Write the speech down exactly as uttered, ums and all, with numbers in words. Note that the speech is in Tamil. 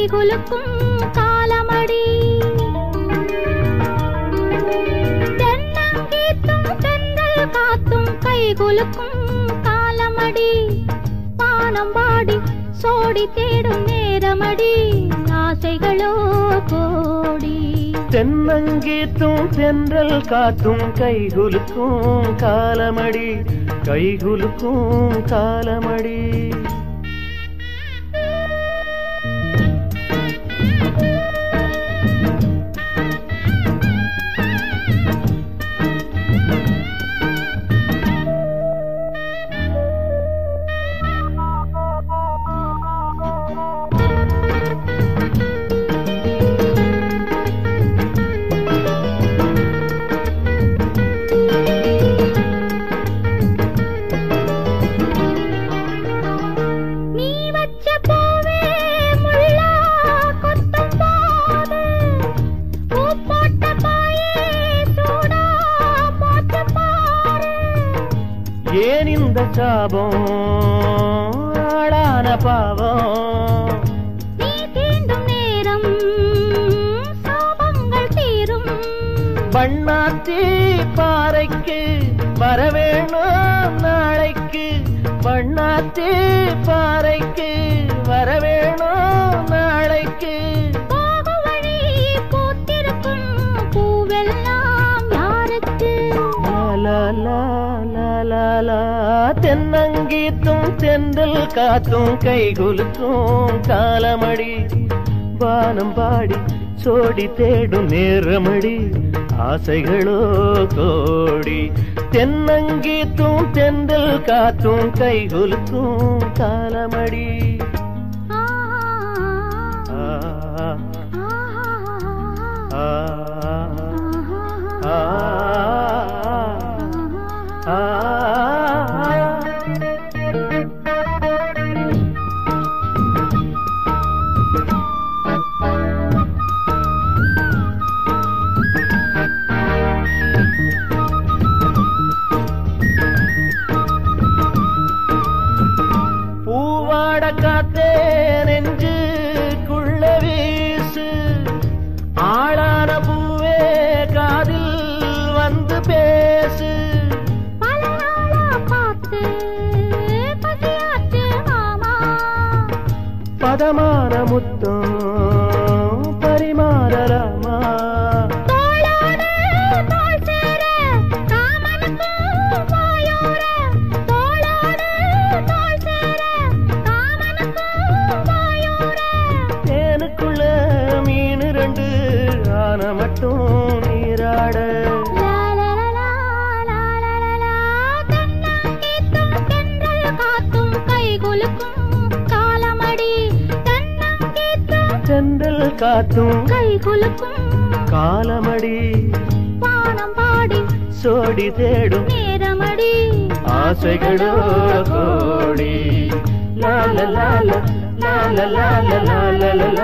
கைகுலுக்கும் காலமடி தென்னங்கீத்தும் தென்றல் காத்தும் கைகுலுக்கும் காலமடி வானம் பாடி சோடி தேடும் நேரமடி ஆசைகளோ கோடி தென்னங்கீத்தும் தென்றல் காத்தும் கைகுலுக்கும் காலமடி கைகுலுக்கும் காலமடி ஏன் இந்த சாபம் ஆளான பாவம் நீ தீண்டும் நேரம் சாபங்கள் தீரும் பண்ணாத்தி பாறைக்கு வரவேணும் நாளைக்கு பண்ணாத்தி பாறைக்கு வரவேணும் நாளைக்கு போகு வழி பூத்திருக்கும் பூவெல்லாம் யாருக்கு தென்னங்கீத்தும் தென்றல் காத்தும் கைகுலுக்கும் காலமடி வானம் பாடி சோடி தேடும் நேரமடி ஆசைகளோ கோடி தென்னங்கீத்தும் தென்றல் காத்தும் கைகுலுக்கும் காலமடி பூவாட காத்தே நெஞ்சுக்குள்ள வீசு ஆளான பூவே காதில் வந்து பேசு பல நாளா பார்த்து பசியாச்சு மாமா பதமான முத்தம் பரிமாறலாமா தோளோடு தோள் சேர காமனுக்கும் வாயோர தோளோடு தோள் சேர காமனுக்கும் வாயோர தேனுக்குள்ள மீன் ரெண்டு ஆன மட்டும் நீராட தென்னங்கீத்தும் தென்றல் காத்தும் கைகுலுக்கும் காலமடி தென்னங்கீத்தும் தென்றல் காத்தும் கைகுலுக்கும் காலமடி வானம் பாடி சோடி தேடும் நேரமடி ஆசைகளோ கோடி லால லால லால லால லால